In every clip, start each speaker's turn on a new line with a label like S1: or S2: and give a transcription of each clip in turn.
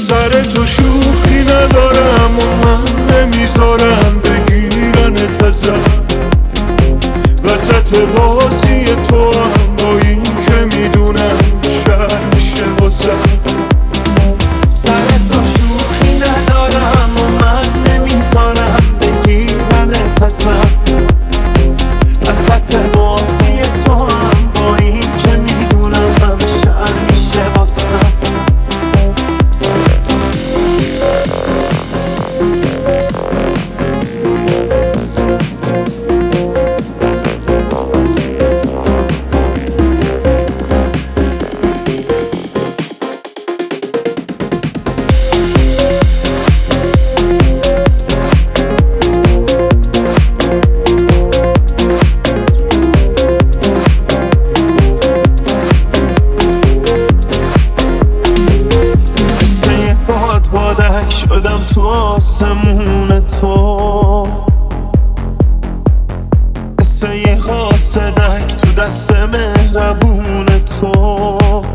S1: سر تو شوخی ندارم و من نمیذارم بگیرنت ازم. وسط بازی تو هم با این که میدونم شهر میشه واسم.
S2: سر تو شوخی ندارم و من نمیذارم بگیرنت ازم. وسط بازی تو هم با این که میدونم شهر میشه واسم. بادک شدم تو آسمون تو، مثل یه قاصدک تو دست مهربون تو.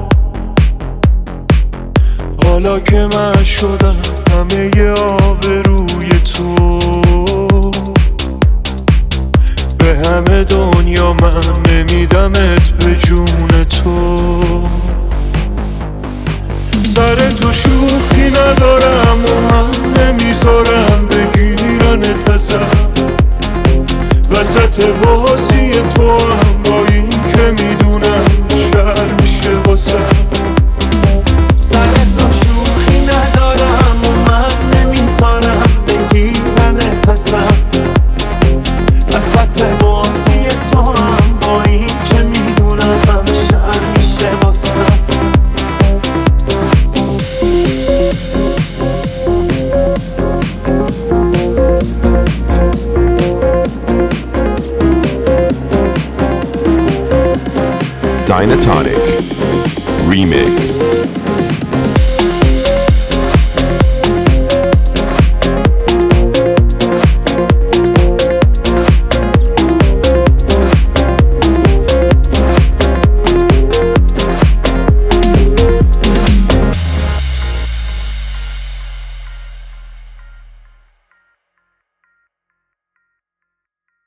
S1: حالا که من شدم همه ی آبروی تو، به همه دنیا من نمیدمت به جون تو. سر تو شوخی ندارم و من نمیذارم بگیرنت ازم. وسط بازی تو هم با این که میدونم شهر میشه واسم.
S2: سر تو شوخی ندارم و من نمیذارم بگیرنت ازم. وسط بازی تو هم با این که میدونم شهر میشه واسم.
S3: Dynatonic Remix.